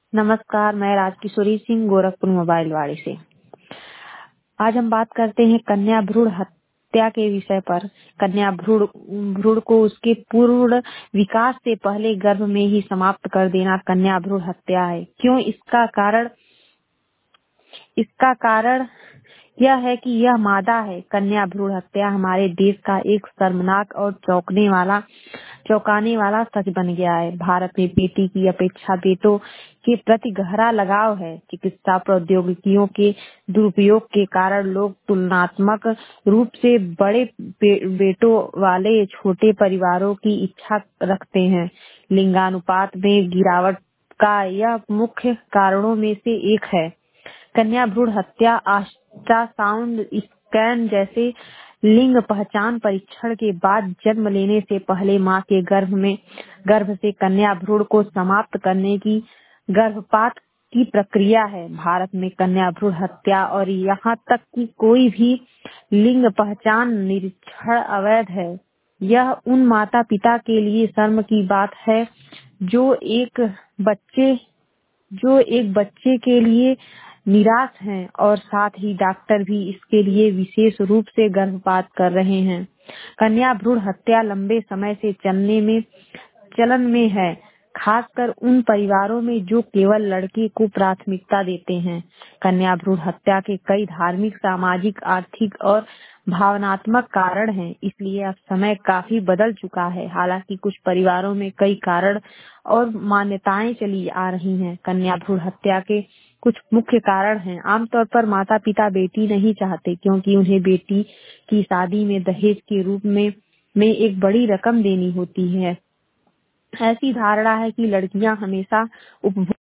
नमस्कार, मैं राजकिशोरी सिंह गोरखपुर मोबाइल वाड़ी से। आज हम बात करते हैं कन्या भ्रूण हत्या के विषय पर। कन्या भ्रूण को उसके पूर्ण विकास से पहले गर्भ में ही समाप्त कर देना कन्या भ्रूण हत्या है। क्यों? इसका कारण यह है कि यह मादा है। कन्या भ्रूण हत्या हमारे देश का एक शर्मनाक और चौंकाने वाला सच बन गया है। भारत में बेटी की अपेक्षा बेटों के प्रति गहरा लगाव है। चिकित्सा प्रौद्योगिकियों के दुरुपयोग के कारण लोग तुलनात्मक रूप से बड़े बेटों वाले छोटे परिवारों की इच्छा रखते हैं। लिंगानुपात में गिरावट का यह मुख्य कारणों में से एक है। कन्या भ्रूण हत्या अल्ट्रासाउंड स्कैन जैसे लिंग पहचान परीक्षण के बाद जन्म लेने से पहले मां के गर्भ से कन्या भ्रूण को समाप्त करने की गर्भपात की प्रक्रिया है। भारत में कन्या भ्रूण हत्या और यहाँ तक कि कोई भी लिंग पहचान निरीक्षण अवैध है। यह उन माता पिता के लिए शर्म की बात है जो एक बच्चे के लिए निराश हैं और साथ ही डॉक्टर भी इसके लिए विशेष रूप से गर्भपात कर रहे हैं। कन्या भ्रूण हत्या लंबे समय से चलन में है, खासकर उन परिवारों में जो केवल लड़के को प्राथमिकता देते हैं। कन्या भ्रूण हत्या के कई धार्मिक, सामाजिक, आर्थिक और भावनात्मक कारण हैं, इसलिए अब समय काफी बदल चुका है। हालांकि कुछ परिवारों में कई कारण और मान्यताएं चली आ रही हैं। कन्या भ्रूण हत्या के कुछ मुख्य कारण हैं। आमतौर पर माता पिता बेटी नहीं चाहते क्योंकि उन्हें बेटी की शादी में दहेज के रूप में एक बड़ी रकम देनी होती है। ऐसी धारणा है कि लड़कियां हमेशा